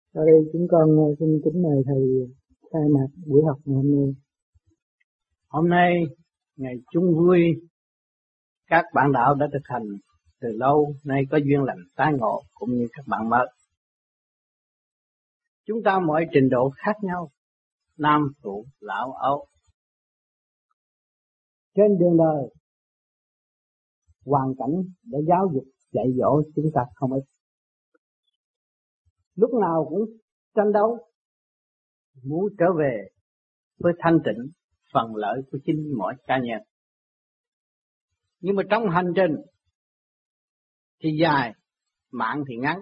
Ở đây chúng con xin kính mời thầy khai mạc buổi học ngày hôm nay. Hôm nay ngày chung vui, các bạn đạo đã thực hành từ lâu, nay có duyên lành tái ngộ cũng như các bạn mới. Chúng ta mọi trình độ khác nhau, nam phụ lão ấu. Trên đường đời, hoàn cảnh để giáo dục dạy dỗ chúng ta không ít. Lúc nào cũng tranh đấu, muốn trở về với thanh tịnh, phần lợi của chính mỗi cá nhân. Nhưng mà trong hành trình thì dài, mạng thì ngắn.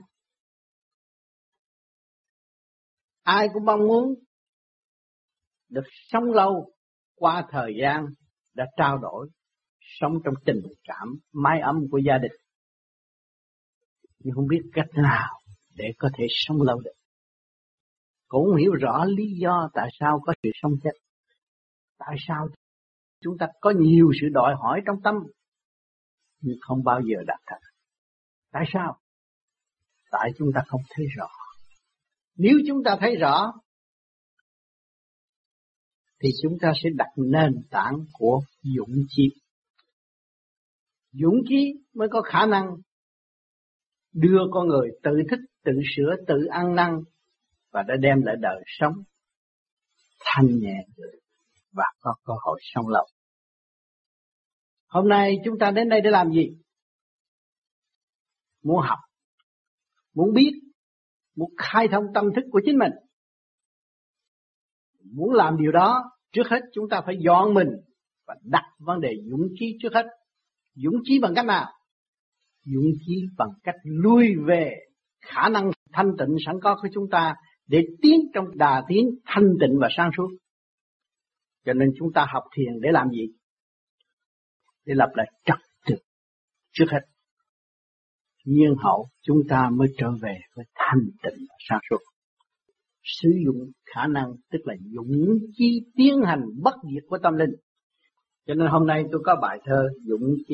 Ai cũng mong muốn được sống lâu qua thời gian đã trao đổi, sống trong tình cảm, mái ấm của gia đình. Nhưng không biết cách nào để có thể sống lâu được. Cũng hiểu rõ lý do tại sao có sự sống chết. Tại sao chúng ta có nhiều sự đòi hỏi trong tâm nhưng không bao giờ đạt thành. Tại sao? Tại chúng ta không thấy rõ. Nếu chúng ta thấy rõ thì chúng ta sẽ đặt nền tảng của dũng chí. Dũng chí mới có khả năng đưa con người tự thích, tự sửa, tự ăn năn và đã đem lại đời sống thanh nhẹ và có cơ hội sống lâu. Hôm nay chúng ta đến đây để làm gì? Muốn học, muốn biết, muốn khai thông tâm thức của chính mình. Muốn làm điều đó, trước hết chúng ta phải dọn mình và đặt vấn đề dũng chí trước hết. Dũng chí bằng cách nào? Dũng chí bằng cách lui về khả năng thanh tịnh sẵn có của chúng ta để tiến trong đà tiến thanh tịnh và sáng suốt. Cho nên chúng ta học thiền để làm gì? Để lập lại trật tự trước hết. Nhiên hậu chúng ta mới trở về với thanh tịnh và sáng suốt. Sử dụng khả năng tức là dũng chí tiến hành bất diệt của tâm linh. Cho nên hôm nay tôi có bài thơ dũng chí.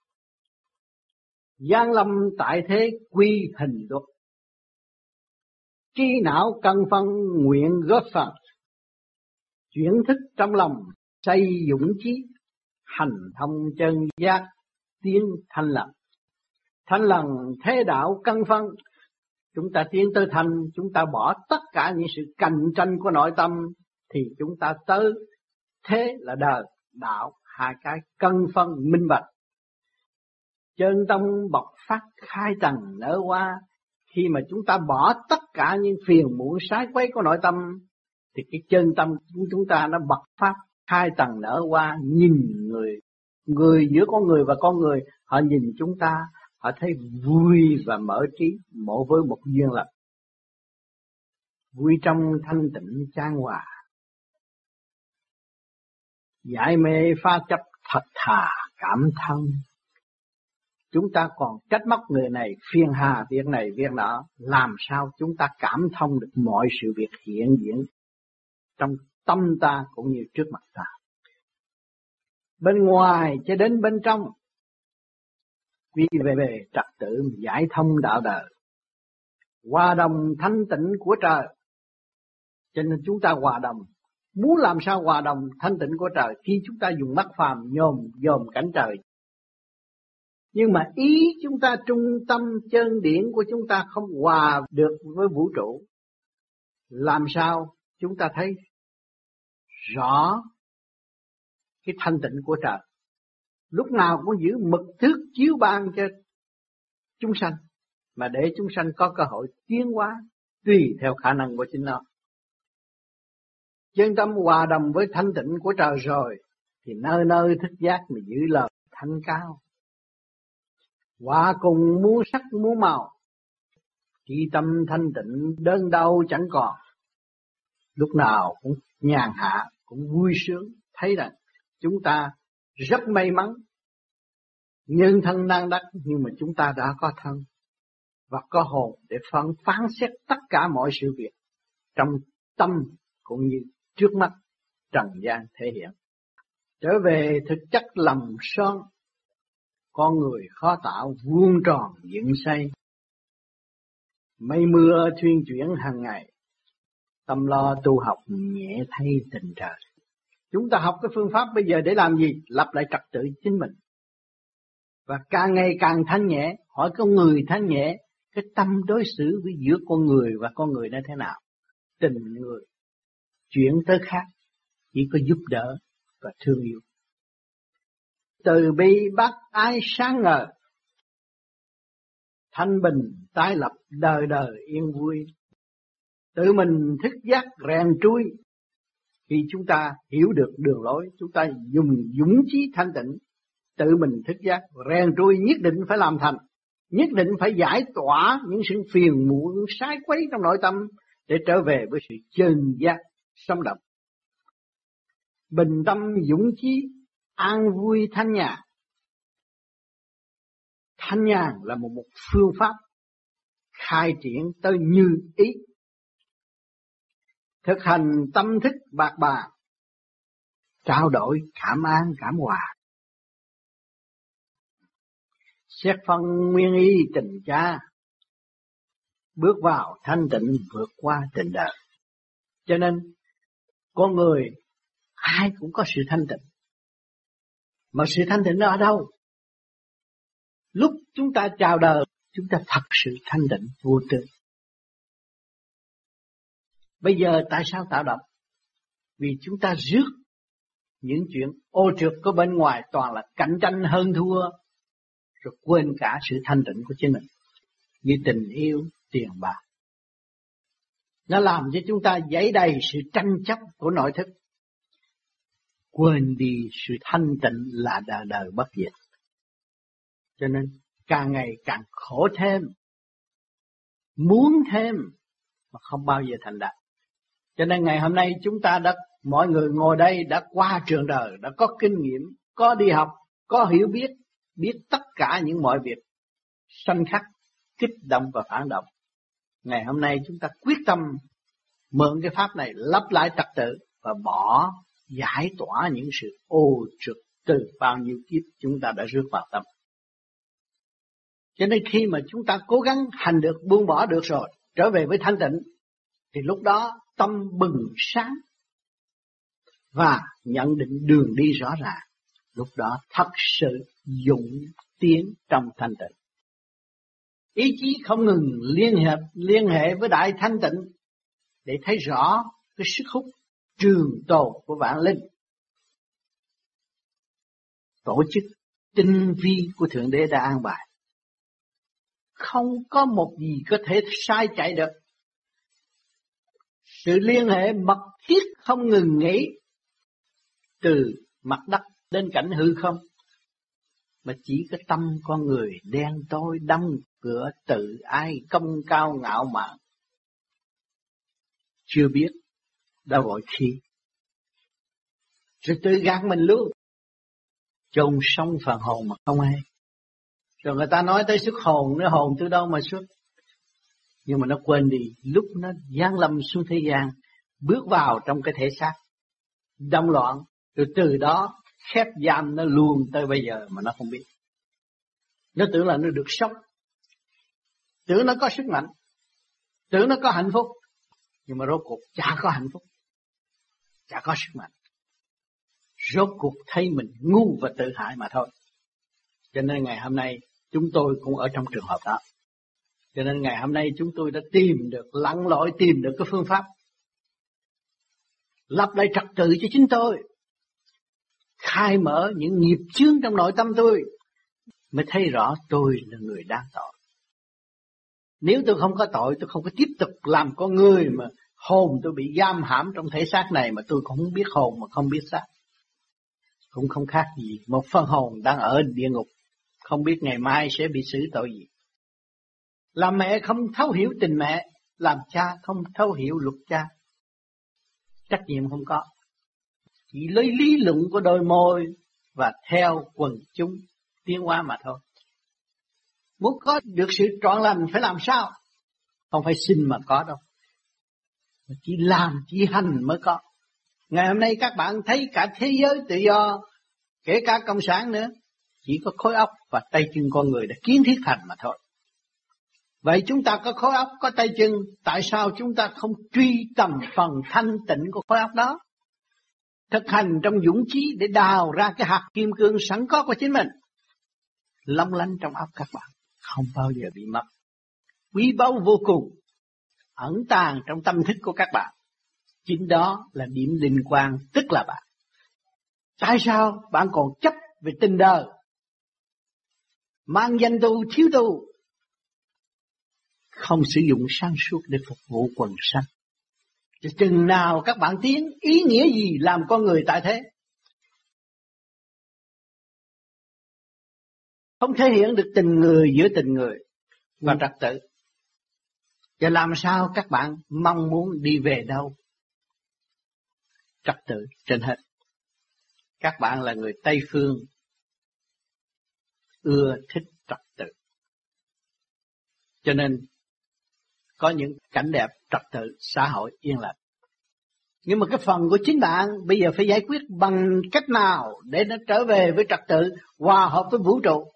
Giáng lâm tại thế quy hình luật, trí não căn phân nguyện góp phần, chuyển thức trong lòng xây dũng chí, hành thông chân giác tiến thanh lặng. Thanh lặng thế đạo căn phân, chúng ta tiến tới thanh, chúng ta bỏ tất cả những sự cạnh tranh của nội tâm thì chúng ta tới thế là đời, đạo, hai cái căn phân minh bạch. Chân tâm bộc phát khai tầng nở hoa, khi mà chúng ta bỏ tất cả những phiền muộn sái quấy của nội tâm thì cái chân tâm của chúng ta nó bộc phát khai tầng nở hoa, nhìn người giữa con người và con người, họ nhìn chúng ta, họ thấy vui và mở trí mộ với một duyên lành. Vui trong thanh tịnh chan hòa, giải mê pha chấp thật thà cảm thân. Chúng ta còn trách móc người này phiền hà việc này việc nọ, làm sao chúng ta cảm thông được mọi sự việc hiện diện trong tâm ta cũng như trước mặt ta. Bên ngoài cho đến bên trong, quy về trật tự giải thông đạo đời, hòa đồng thanh tịnh của trời. Cho nên chúng ta hòa đồng. Muốn làm sao hòa đồng thanh tịnh của trời khi chúng ta dùng mắt phàm dòm cảnh trời. Nhưng mà ý chúng ta trung tâm chân điển của chúng ta không hòa được với vũ trụ. Làm sao chúng ta thấy rõ cái thanh tịnh của trời. Lúc nào cũng giữ mực thước chiếu ban cho chúng sanh, mà để chúng sanh có cơ hội tiến hóa tùy theo khả năng của chính nó. Chân tâm hòa đồng với thanh tịnh của trời rồi thì nơi nơi thức giác mà giữ lời thanh cao. Hòa cùng muốn sắc muốn màu, chỉ tâm thanh tịnh đơn đau chẳng còn. Lúc nào cũng nhàn hạ, cũng vui sướng, thấy rằng chúng ta rất may mắn. Nhân thân đang đắc nhưng mà chúng ta đã có thân và có hồn để phán xét tất cả mọi sự việc trong tâm cũng như trước mắt trần gian thể hiện. Trở về thực chất lầm son, con người khó tạo vuông tròn dựng xây. Mây mưa thuyên chuyển hàng ngày, tâm lo tu học nhẹ thay tình trời. Chúng ta học cái phương pháp bây giờ để làm gì? Lập lại trật tự chính mình. Và càng ngày càng thanh nhẹ. Hỏi con người thanh nhẹ, cái tâm đối xử với giữa con người và con người nó thế nào? Tình người chuyển tới khác, chỉ có giúp đỡ và thương yêu. Từ bi bác ái sáng ngời, thanh bình tái lập đời đời yên vui. Tự mình thức giác rèn trui. Khi chúng ta hiểu được đường lối, chúng ta dùng dũng chí thanh tịnh, tự mình thức giác rèn trui, nhất định phải làm thành, nhất định phải giải tỏa những sự phiền muộn sai quấy trong nội tâm để trở về với sự chân giác sống động. Bình tâm dũng chí, an vui thanh nhàn. Thanh nhàn là một phương pháp khai triển tới như ý. Thực hành tâm thức bạc bàn, trao đổi cảm an cảm hòa. Xét phân nguyên y tình cha, bước vào thanh tịnh vượt qua tình đời. Cho nên con người ai cũng có sự thanh tịnh. Mà sự thanh tịnh ở đâu? Lúc chúng ta chào đời, chúng ta thật sự thanh tịnh vô tư. Bây giờ tại sao tạo động? Vì chúng ta rước những chuyện ô trượt của bên ngoài toàn là cạnh tranh hơn thua, rồi quên cả sự thanh tịnh của chính mình, như tình yêu, tiền bạc. Nó làm cho chúng ta dấy đầy sự tranh chấp của nội thức, quên đi sự thanh tịnh là đời đời bất diệt. Cho nên càng ngày càng khổ thêm, muốn thêm mà không bao giờ thành đạt. Cho nên ngày hôm nay chúng ta mọi người ngồi đây đã qua trường đời, đã có kinh nghiệm, có đi học, có hiểu biết, biết tất cả những mọi việc sanh khắc, kích động và phản động. Ngày hôm nay chúng ta quyết tâm mượn cái pháp này lắp lại trật tự và giải tỏa những sự ô trượt từ bao nhiêu kiếp chúng ta đã rước vào tâm. Cho nên khi mà chúng ta cố gắng hành được, buông bỏ được rồi, trở về với thanh tịnh, thì lúc đó tâm bừng sáng và nhận định đường đi rõ ràng. Lúc đó thật sự dũng tiến trong thanh tịnh. Ý chí không ngừng liên hệ với đại thanh tịnh để thấy rõ cái sức hút trường tồn của vạn linh. Tổ chức tinh vi của Thượng Đế đã an bài. Không có một gì có thể sai chạy được. Sự liên hệ mật thiết không ngừng nghỉ từ mặt đất đến cảnh hư không, mà chỉ có tâm con người đen tối đóng cửa tự ai công cao ngạo mạn, chưa biết đã gọi khi, rồi tự gạt mình luôn, chôn sống phần hồn mà không hay. Rồi người ta nói tới xuất hồn, nó hồn từ đâu mà xuất? Nhưng mà nó quên đi, lúc nó giáng lâm xuống thế gian, bước vào trong cái thể xác động loạn, rồi từ đó khép giam nó luôn tới bây giờ mà nó không biết. Nó tưởng là nó được sống, tưởng nó có sức mạnh, tưởng nó có hạnh phúc, nhưng mà rốt cuộc chả có hạnh phúc, chả có sức mạnh. Rốt cuộc thấy mình ngu và tự hại mà thôi. Cho nên ngày hôm nay chúng tôi cũng ở trong trường hợp đó. Cho nên ngày hôm nay chúng tôi đã lặn lội tìm được cái phương pháp lập lại trật tự cho chính tôi, khai mở những nghiệp chướng trong nội tâm tôi, mới thấy rõ tôi là người đáng tội. Nếu tôi không có tội, tôi không có tiếp tục làm con người mà hồn tôi bị giam hãm trong thể xác này, mà tôi cũng không biết hồn mà không biết xác. Cũng không khác gì một phần hồn đang ở địa ngục, không biết ngày mai sẽ bị xử tội gì. Làm mẹ không thấu hiểu tình mẹ, làm cha không thấu hiểu luật cha. Trách nhiệm không có, chỉ lấy lý luận của đôi môi và theo quần chúng tiến hóa mà thôi. Muốn có được sự trọn lành phải làm sao? Không phải xin mà có đâu, mà chỉ làm, chỉ hành mới có. Ngày hôm nay các bạn thấy cả thế giới tự do, kể cả cộng sản nữa, chỉ có khối óc và tay chân con người đã kiến thiết thành mà thôi. Vậy chúng ta có khối óc, có tay chân, tại sao chúng ta không truy tầm phần thanh tịnh của khối óc đó? Thực hành trong dũng chí để đào ra cái hạt kim cương sẵn có của chính mình. Long lanh trong óc các bạn, không bao giờ bị mất. Quý báu vô cùng, ẩn tàng trong tâm thức của các bạn. Chính đó là điểm linh quang, tức là bạn. Tại sao bạn còn chấp về tình đời, mang danh tu, thiếu tu, không sử dụng sáng suốt để phục vụ quần sanh? Chừng nào các bạn tiến, ý nghĩa gì làm con người tại thế? Không thể hiện được tình người giữa tình người và trật tự. Và làm sao các bạn mong muốn đi về đâu? Trật tự trên hết. Các bạn là người Tây Phương, ưa thích trật tự. Cho nên có những cảnh đẹp trật tự, xã hội yên lặng. Nhưng mà cái phần của chính bạn bây giờ phải giải quyết bằng cách nào để nó trở về với trật tự, hòa hợp với vũ trụ.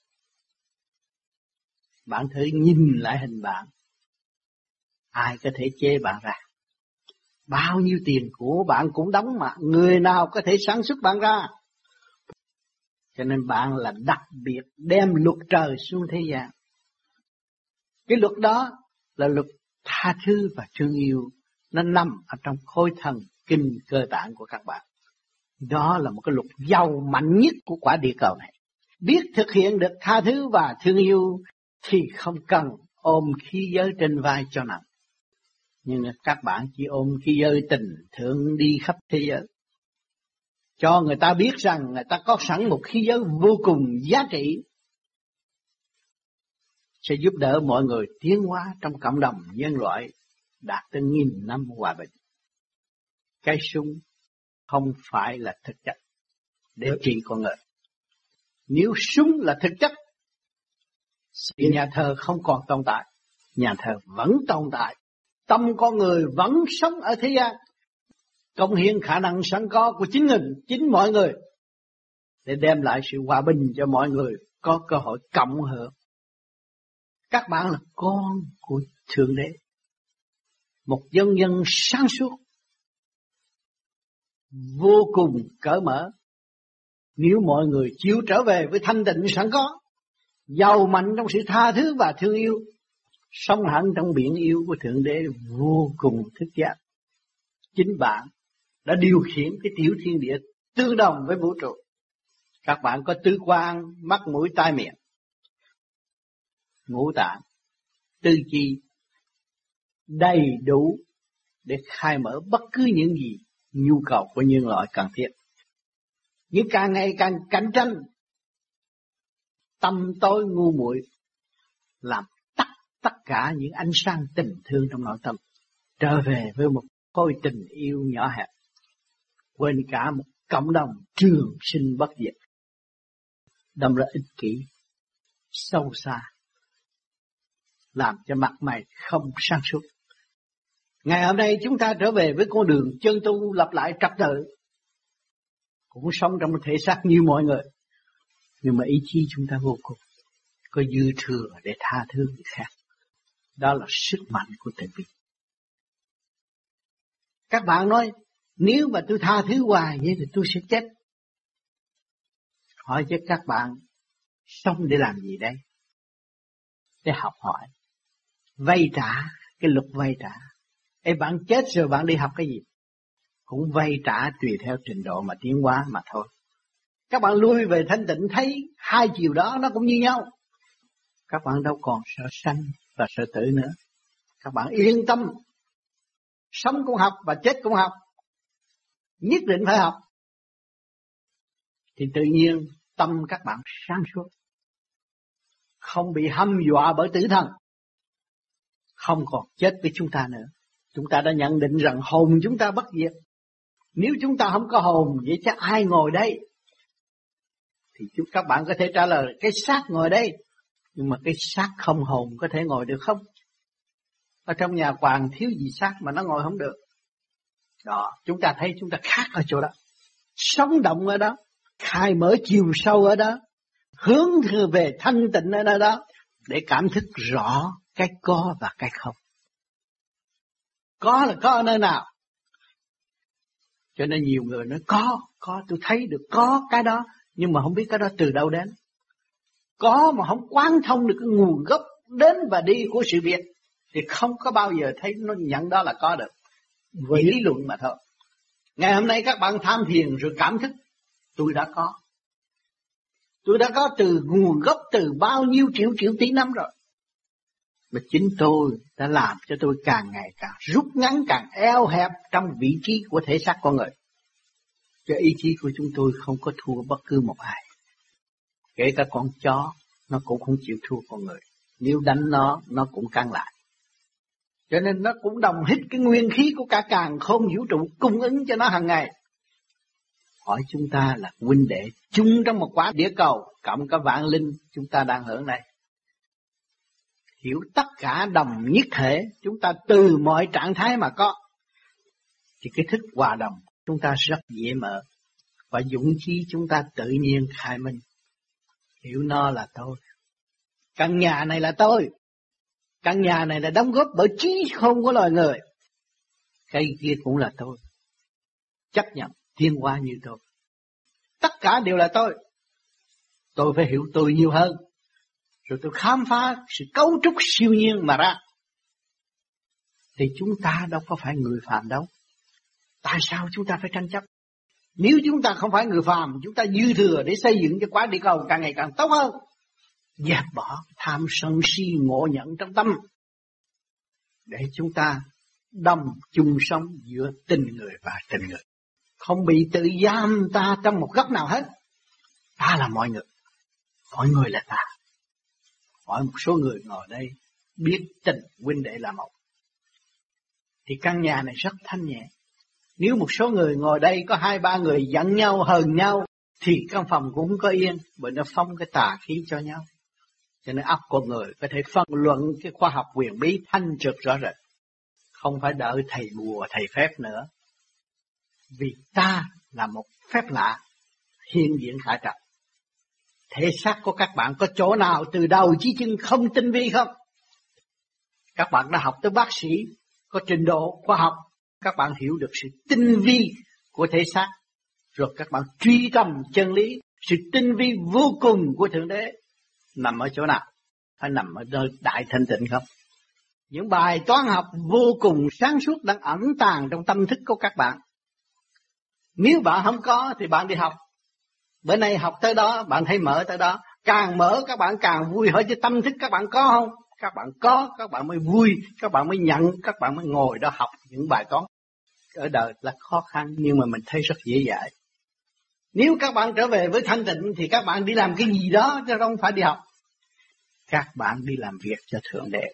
Bạn thử nhìn lại hình bạn, ai có thể chê bạn ra? Bao nhiêu tiền của bạn cũng đóng mà, người nào có thể sản xuất bạn ra? Cho nên bạn là đặc biệt đem luật trời xuống thế gian. Cái luật đó là luật tha thứ và thương yêu, nó nằm ở trong khối thần kinh cơ bản của các bạn. Đó là một cái luật giàu mạnh nhất của quả địa cầu này. Biết thực hiện được tha thứ và thương yêu thì không cần ôm khí giới trên vai cho nặng. Nhưng các bạn chỉ ôm khí giới tình thương đi khắp thế giới, cho người ta biết rằng người ta có sẵn một khí giới vô cùng giá trị, sẽ giúp đỡ mọi người tiến hóa trong cộng đồng nhân loại đạt tới 1000 năm hòa bình. Cái súng không phải là thực chất để trị con người. Nếu súng là thực chất thì nhà thờ không còn tồn tại. Nhà thờ vẫn tồn tại, tâm con người vẫn sống ở thế gian, công hiến khả năng sẵn có của chính mình, chính mọi người, để đem lại sự hòa bình cho mọi người có cơ hội cộng hưởng. Các bạn là con của Thượng Đế, một dân dân sáng suốt, vô cùng cởi mở. Nếu mọi người chịu trở về với thanh tịnh sẵn có, giàu mạnh trong sự tha thứ và thương yêu, sống hẳn trong biển yêu của Thượng Đế vô cùng thức giác, chính bạn đã điều khiển cái tiểu thiên địa tương đồng với vũ trụ. Các bạn có tứ quan, mắt mũi tai miệng, ngũ tạng, tư chi đầy đủ để khai mở bất cứ những gì nhu cầu của nhân loại cần thiết. Nhưng càng ngày càng cạnh tranh, tâm tối ngu muội làm tắt tất cả những ánh sáng tình thương trong nội tâm, trở về với một khối tình yêu nhỏ hẹp, quên cả một cộng đồng trường sinh bất diệt. Đâm ra ích kỷ, sâu xa, làm cho mặt mày không sáng suốt. Ngày hôm nay chúng ta trở về với con đường chân tu, lập lại trật tự, cũng sống trong một thể xác như mọi người, nhưng mà ý chí chúng ta vô cùng có dư thừa để tha thứ người khác. Đó là sức mạnh của từ bi. Các bạn nói, nếu mà tôi tha thứ hoài vậy thì tôi sẽ chết. Hỏi chứ các bạn sống để làm gì đây? Để học hỏi, vay trả, cái luật vay trả. Ê, bạn chết rồi bạn đi học cái gì? Cũng vay trả tùy theo trình độ mà tiến hóa mà thôi. Các bạn lui về thanh tịnh thấy hai chiều đó nó cũng như nhau. Các bạn đâu còn sợ sanh và sợ tử nữa. Các bạn yên tâm, sống cũng học và chết cũng học, nhất định phải học. Thì tự nhiên tâm các bạn sáng suốt, không bị hăm dọa bởi tử thần, không còn chết với chúng ta nữa. Chúng ta đã nhận định rằng hồn chúng ta bất diệt. Nếu chúng ta không có hồn, vậy chắc ai ngồi đây? Thì các bạn có thể trả lời cái xác ngồi đây, nhưng mà cái xác không hồn có thể ngồi được không? Ở trong nhà hoàng thiếu gì xác mà nó ngồi không được. Đó, chúng ta thấy chúng ta khác ở chỗ đó, sống động ở đó, khai mở chiều sâu ở đó, hướng về thanh tịnh ở đó, để cảm thức rõ cái có và cái không. Có là có ở nơi nào? Cho nên nhiều người nói có tôi thấy được có cái đó, nhưng mà không biết cái đó từ đâu đến. Có mà không quán thông được cái nguồn gốc đến và đi của sự việc thì không có bao giờ thấy nó nhận đó là có được. Vì lý luận mà thôi. Ngày hôm nay các bạn tham thiền rồi cảm thức tôi đã có. Tôi đã có từ nguồn gốc từ bao nhiêu triệu tỷ năm rồi. Mà chính tôi đã làm cho tôi càng ngày càng rút ngắn, càng eo hẹp trong vị trí của thể xác con người. Cho ý chí của chúng tôi không có thua bất cứ một ai. Kể cả con chó, nó cũng không chịu thua con người. Nếu đánh nó cũng căng lại. Cho nên nó cũng đồng hít cái nguyên khí của cả càn khôn vũ trụ cung ứng cho nó hàng ngày. Hỏi chúng ta là huynh đệ chung trong một quả địa cầu, cộng cả vạn linh chúng ta đang hưởng này. Hiểu tất cả đồng nhất thể, chúng ta từ mọi trạng thái mà có. Thì cái thức hòa đồng chúng ta rất dễ mở. Và dũng chí chúng ta tự nhiên khai minh. Hiểu nó là tôi. Căn nhà này là tôi. Căn nhà này là đóng góp bởi trí khôn của loài người. Cái kia cũng là tôi. Chấp nhận tiến hóa như tôi. Tất cả đều là tôi. Tôi phải hiểu tôi nhiều hơn. Rồi tôi khám phá sự cấu trúc siêu nhiên mà ra. Thì chúng ta đâu có phải người phàm đâu. Tại sao chúng ta phải tranh chấp? Nếu chúng ta không phải người phàm, chúng ta dư thừa để xây dựng cho quả địa cầu càng ngày càng tốt hơn. Dẹp bỏ tham sân si ngộ nhận trong tâm. Để chúng ta đồng chung sống giữa tình người và tình người. Không bị tự giam ta trong một góc nào hết. Ta là mọi người. Mọi người là ta. Hỏi một số người ngồi đây biết tình huynh đệ là một. Thì căn nhà này rất thanh nhẹ. Nếu một số người ngồi đây có 2-3 người giận nhau, hờn nhau, thì căn phòng cũng không có yên, bởi nó phong cái tà khí cho nhau. Cho nên óc con người có thể phân luận cái khoa học huyền bí thanh trực rõ rệt. Không phải đợi thầy bùa, thầy phép nữa. Vì ta là một phép lạ, hiện diện khả trật. Thể xác của các bạn có chỗ nào từ đầu chí chân không tinh vi không? Các bạn đã học tới bác sĩ, có trình độ khoa học, các bạn hiểu được sự tinh vi của thể xác. Rồi các bạn truy tầm chân lý, sự tinh vi vô cùng của Thượng Đế nằm ở chỗ nào? Phải nằm ở nơi đại thanh tịnh không? Những bài toán học vô cùng sáng suốt đang ẩn tàng trong tâm thức của các bạn. Nếu bạn không có thì bạn đi học. Bữa nay học tới đó, bạn thấy mở tới đó. Càng mở các bạn càng vui. Hỏi chứ tâm thức các bạn có không? Các bạn có, các bạn mới vui, các bạn mới nhận, các bạn mới ngồi đó học những bài toán. Ở đời là khó khăn nhưng mà mình thấy rất dễ dãi. Nếu các bạn trở về với thanh tịnh thì các bạn đi làm cái gì đó chứ không phải đi học. Các bạn đi làm việc cho Thượng Đế.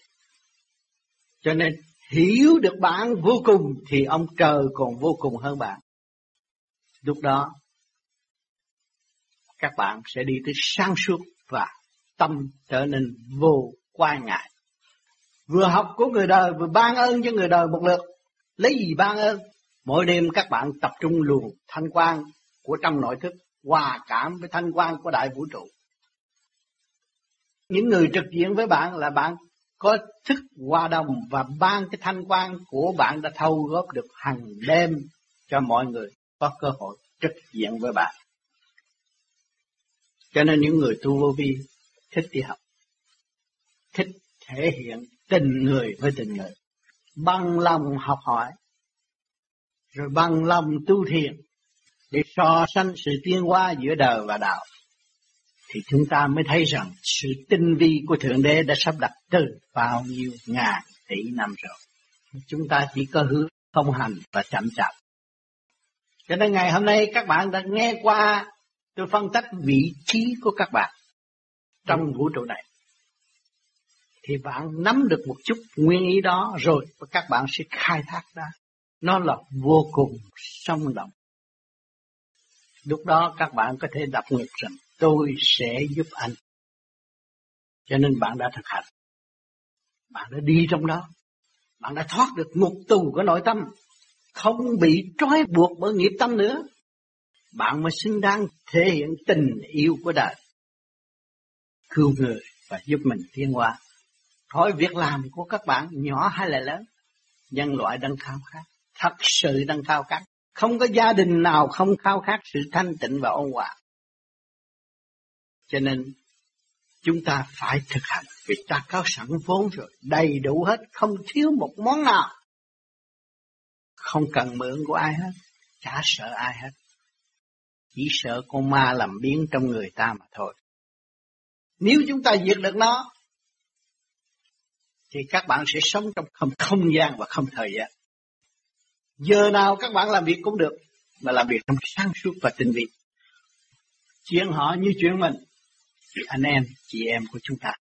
Cho nên hiểu được bạn vô cùng thì ông trời còn vô cùng hơn bạn. Lúc đó các bạn sẽ đi tới sáng suốt và tâm trở nên vô quan ngại. Vừa học của người đời vừa ban ơn cho người đời một lượt. Lấy gì ban ơn? Mỗi đêm các bạn tập trung luồng thanh quang của trong nội thức, hòa cảm với thanh quang của đại vũ trụ. Những người trực diện với bạn là bạn có thức hòa đồng và ban cái thanh quang của bạn đã thâu góp được hàng đêm cho mọi người có cơ hội trực diện với bạn. Cho nên những người tu vô vi thích đi học, thích thể hiện tình người với tình người, bằng lòng học hỏi, rồi bằng lòng tu thiền để so sánh sự tiến hóa giữa đời và đạo. Thì chúng ta mới thấy rằng sự tinh vi của Thượng Đế đã sắp đặt từ bao nhiêu ngàn tỷ năm rồi. Chúng ta chỉ có hướng thông hành và chậm chạp. Cho nên ngày hôm nay các bạn đã nghe qua tôi phân tích vị trí của các bạn trong vũ trụ này. Thì bạn nắm được một chút nguyên ý đó rồi và các bạn sẽ khai thác ra. Nó là vô cùng sống động. Lúc đó các bạn có thể đọc nguyện rằng tôi sẽ giúp anh. Cho nên bạn đã thực hành. Bạn đã đi trong đó. Bạn đã thoát được ngục tù của nội tâm. Không bị trói buộc bởi nghiệp tâm nữa. Bạn mới xứng đáng thể hiện tình yêu của đời. Cứu người và giúp mình tiến hóa. Hỏi việc làm của các bạn nhỏ hay là lớn, nhân loại đang khao khát, thật sự đang khao khát. Không có gia đình nào không khao khát sự thanh tịnh và ôn hòa. Cho nên chúng ta phải thực hành, vì ta có sẵn vốn rồi, đầy đủ hết, không thiếu một món nào. Không cần mượn của ai hết, chả sợ ai hết. Chỉ sợ con ma làm biến trong người ta mà thôi. Nếu chúng ta diệt được nó, thì các bạn sẽ sống trong không gian và không thời gian. Giờ nào các bạn làm việc cũng được, mà làm việc trong sáng suốt và tinh vi. Chuyện họ như chuyện mình, thì anh em, chị em của chúng ta.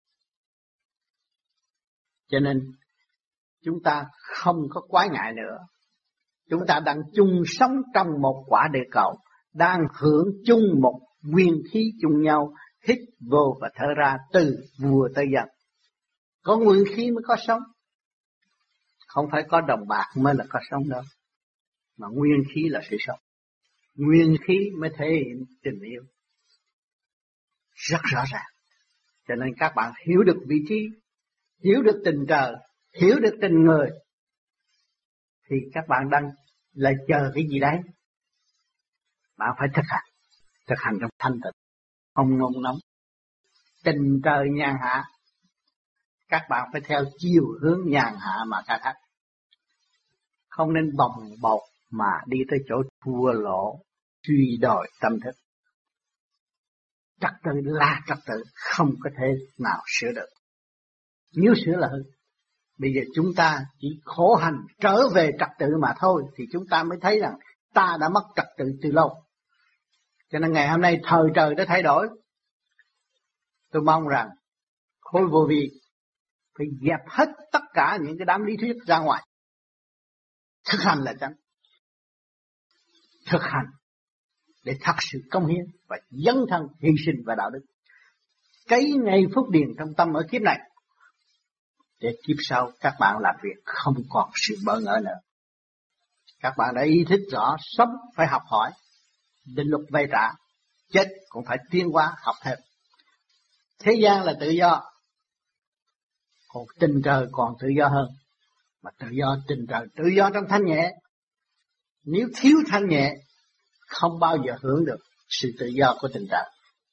Cho nên chúng ta không có quái ngại nữa. Chúng ta đang chung sống trong một quả địa cầu, đang hưởng chung một nguyên khí chung nhau, hít vô và thở ra từ vua tới dân. Có nguyên khí mới có sống. Không phải có đồng bạc mới là có sống đâu, mà nguyên khí là sự sống. Nguyên khí mới thể hiện tình yêu rất rõ ràng. Cho nên các bạn hiểu được vị trí, hiểu được tình trời, hiểu được tình người, thì các bạn đang lại chờ cái gì đấy. Bạn phải thực hành trong thanh tịnh, không nôn nóng. Tình trời nhàn hạ, các bạn phải theo chiều hướng nhàn hạ mà khai thác. Không nên bồng bột mà đi tới chỗ thua lỗ, suy đồi tâm thức. Trật tự là trật tự, không có thể nào sửa được. Nếu sửa là hư. Bây giờ chúng ta chỉ khổ hành trở về trật tự mà thôi, thì chúng ta mới thấy rằng ta đã mất trật tự từ lâu. Cho nên ngày hôm nay thời trời đã thay đổi. Tôi mong rằng khối vô vi phải dẹp hết tất cả những cái đám lý thuyết ra ngoài. Thực hành là chăng? Thực hành để thật sự công hiến và dấn thân hy sinh và đạo đức. Cấy ngay phúc điền trong tâm ở kiếp này, để kiếp sau các bạn làm việc không còn sự bỡ ngỡ nữa. Các bạn đã ý thức rõ sống phải học hỏi, định luật vay trả, chết cũng phải tiến hóa học thêm. Thế gian là tự do, còn tình trời còn tự do hơn. Mà tự do tình trời, tự do trong thanh nhẹ. Nếu thiếu thanh nhẹ, không bao giờ hưởng được sự tự do của tình trời.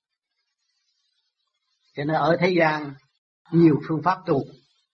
Cho nên ở thế gian nhiều phương pháp tu.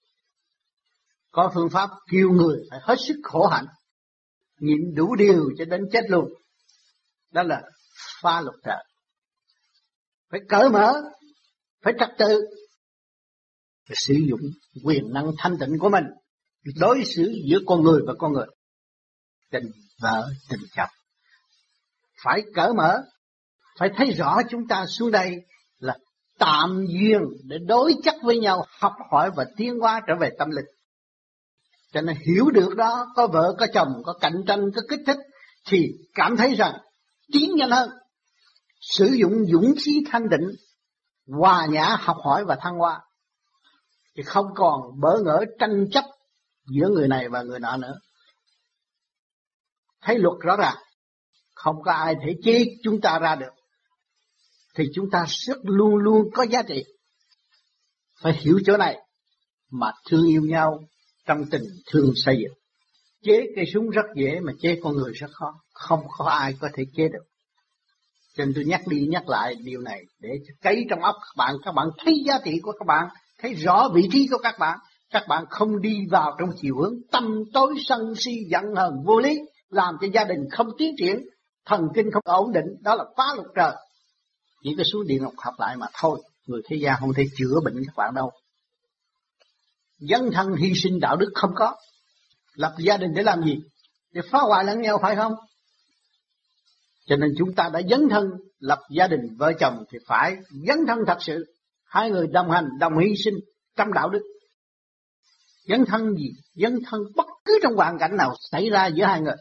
Có phương pháp kêu người phải hết sức khổ hạnh, nhịn đủ điều cho đến chết luôn. Đó là phá luật trời. Phải cởi mở, phải trật tự, phải sử dụng quyền năng thanh tịnh của mình đối xử giữa con người và con người. Tình vợ, tình chồng phải cởi mở, phải thấy rõ chúng ta xuống đây là tạm duyên để đối chất với nhau, học hỏi và tiến hóa trở về tâm linh. Cho nên hiểu được đó, có vợ có chồng, có cạnh tranh, có kích thích, thì cảm thấy rằng tiến nhanh hơn. Sử dụng dũng khí thanh định, hòa nhã học hỏi và thăng hoa, thì không còn bỡ ngỡ tranh chấp giữa người này và người nọ nữa. Thấy luật rõ ràng, không có ai thể chế chúng ta ra được, thì chúng ta rất luôn luôn có giá trị. Phải hiểu chỗ này mà thương yêu nhau trong tình thương xây dựng. Chế cây súng rất dễ mà chế con người rất khó, không có ai có thể chế được. Cho nên tôi nhắc đi nhắc lại điều này để cấy trong óc các bạn thấy giá trị của các bạn, thấy rõ vị trí của các bạn không đi vào trong chiều hướng tâm tối sân si giận hờn vô lý, làm cho gia đình không tiến triển, thần kinh không ổn định, đó là phá luật trời. Chỉ có xuống địa ngục học lại mà thôi, người thế gian không thể chữa bệnh các bạn đâu. Dấn thân hy sinh đạo đức không có. Lập gia đình để làm gì? Để phá hoại lẫn nhau phải không? Cho nên chúng ta đã dấn thân lập gia đình vợ chồng thì phải dấn thân thật sự. Hai người đồng hành, đồng hy sinh trong đạo đức. Dấn thân gì? Dấn thân bất cứ trong hoàn cảnh nào xảy ra giữa hai người.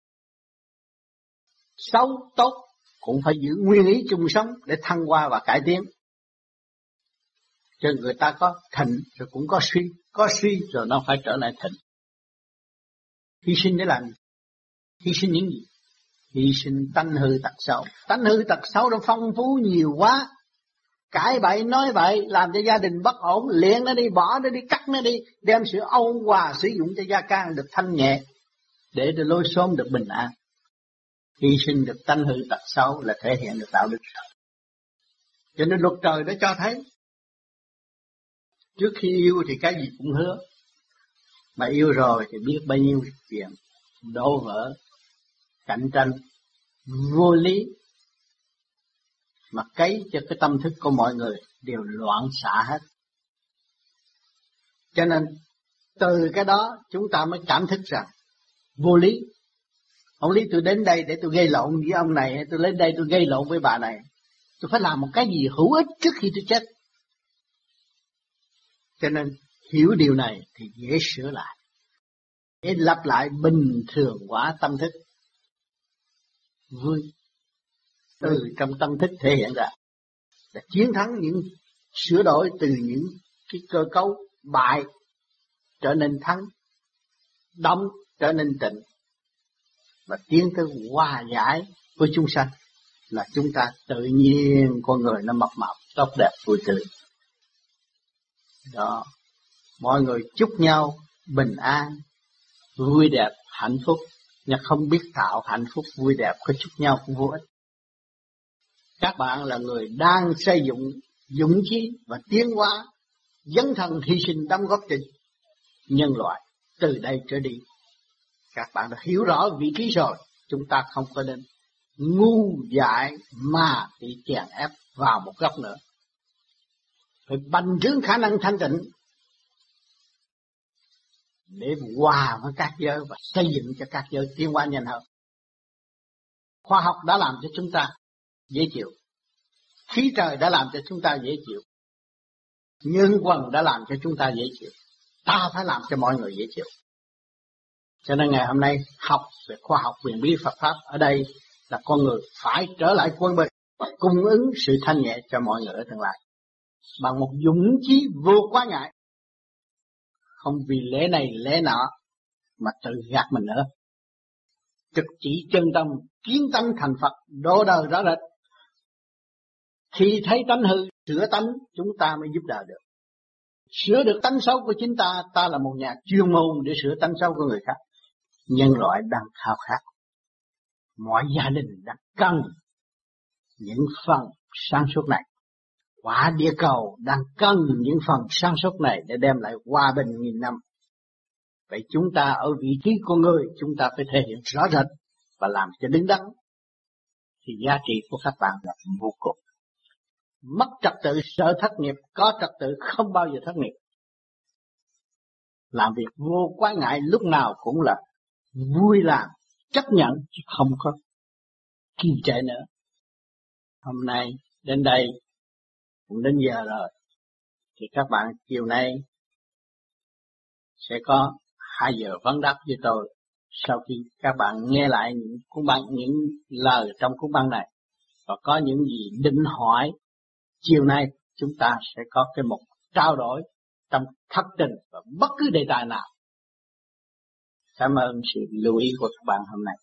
Xấu, tốt cũng phải giữ nguyên ý chung sống để thăng hoa và cải tiến. Cho người ta có thịnh rồi cũng có suy rồi nó phải trở lại thịnh. Hy sinh để làm gì? Hy sinh những gì? Hy sinh tánh hư tật xấu. Tánh hư tật xấu nó phong phú nhiều quá, cãi bậy nói bậy làm cho gia đình bất ổn, liền nó đi, bỏ nó đi, cắt nó đi, đem sự ôn hòa sử dụng cho gia can được thanh nhẹ, để cho lối xóm được bình an. Hy sinh được tánh hư tật xấu là thể hiện được đạo đức rồi. Cho nên luật trời đã cho thấy, trước khi yêu thì cái gì cũng hứa, mà yêu rồi thì biết bao nhiêu chuyện đổ vỡ, cạnh tranh, vô lý, mà cấy cho cái tâm thức của mọi người đều loạn xạ hết. Cho nên từ cái đó chúng ta mới cảm thức rằng vô lý. Ông Lý, tôi đến đây để tôi gây lộn với ông này, tôi đến đây tôi gây lộn với bà này, tôi phải làm một cái gì hữu ích trước khi tôi chết. Cho nên hiểu điều này thì dễ sửa lại, để lặp lại bình thường hóa tâm thức, vui từ trong tâm thức thể hiện ra, là chiến thắng những sửa đổi từ những cái cơ cấu bại trở nên thắng, đông trở nên tịnh, và tiến tới hòa giải với chúng sanh, là chúng ta tự nhiên con người nó mập mạp tốt đẹp vui tươi. Đó, mọi người chúc nhau bình an, vui đẹp, hạnh phúc, nhưng không biết tạo hạnh phúc vui đẹp, có chúc nhau cũng vô ích. Các bạn là người đang xây dựng dũng chí và tiến hóa, dấn thân hy sinh đóng góp cho nhân loại từ đây trở đi. Các bạn đã hiểu rõ vị trí rồi, chúng ta không có nên ngu dại mà bị chèn ép vào một góc nữa. Phải bành trướng khả năng thanh tịnh để hòa với các giới và xây dựng cho các giới tiến hóa nhanh hơn. Khoa học đã làm cho chúng ta dễ chịu, khí trời đã làm cho chúng ta dễ chịu, nhân quần đã làm cho chúng ta dễ chịu. Ta phải làm cho mọi người dễ chịu. Cho nên ngày hôm nay học về khoa học quyền bí Phật Pháp ở đây là con người phải trở lại quân bình và cung ứng sự thanh nhẹ cho mọi người ở tương lai bằng một dũng chí vô quá ngại, không vì lẽ này lẽ nọ mà tự gạt mình nữa. Trực chỉ chân tâm, kiến tánh thành Phật, độ đời rõ rệt. Khi thấy tánh hư, sửa tánh, chúng ta mới giúp đời được. Sửa được tánh xấu của chính ta, ta là một nhà chuyên môn để sửa tánh xấu của người khác. Nhân loại đang khao khát, mọi gia đình đang cần những phần sáng suốt này. Quả địa cầu đang cần những phần sáng suốt này để đem lại hòa bình nghìn năm. Vậy chúng ta ở vị trí con người, chúng ta phải thể hiện rõ rệt và làm cho đứng đắn, thì giá trị của các bạn là vô cùng. Mất trật tự sợ thất nghiệp, có trật tự không bao giờ thất nghiệp. Làm việc vô quá ngại lúc nào cũng là vui làm, chấp nhận chứ không có kiềm chế nữa. Hôm nay đến đây cũng đến giờ rồi, thì các bạn chiều nay sẽ có 2 giờ vấn đáp với tôi. Sau khi các bạn nghe lại những cuốn băng, những lời trong cuốn băng này và có những gì định hỏi, chiều nay chúng ta sẽ có cái mục trao đổi trong thất tình và bất cứ đề tài nào. Cảm ơn sự lưu ý của các bạn hôm nay.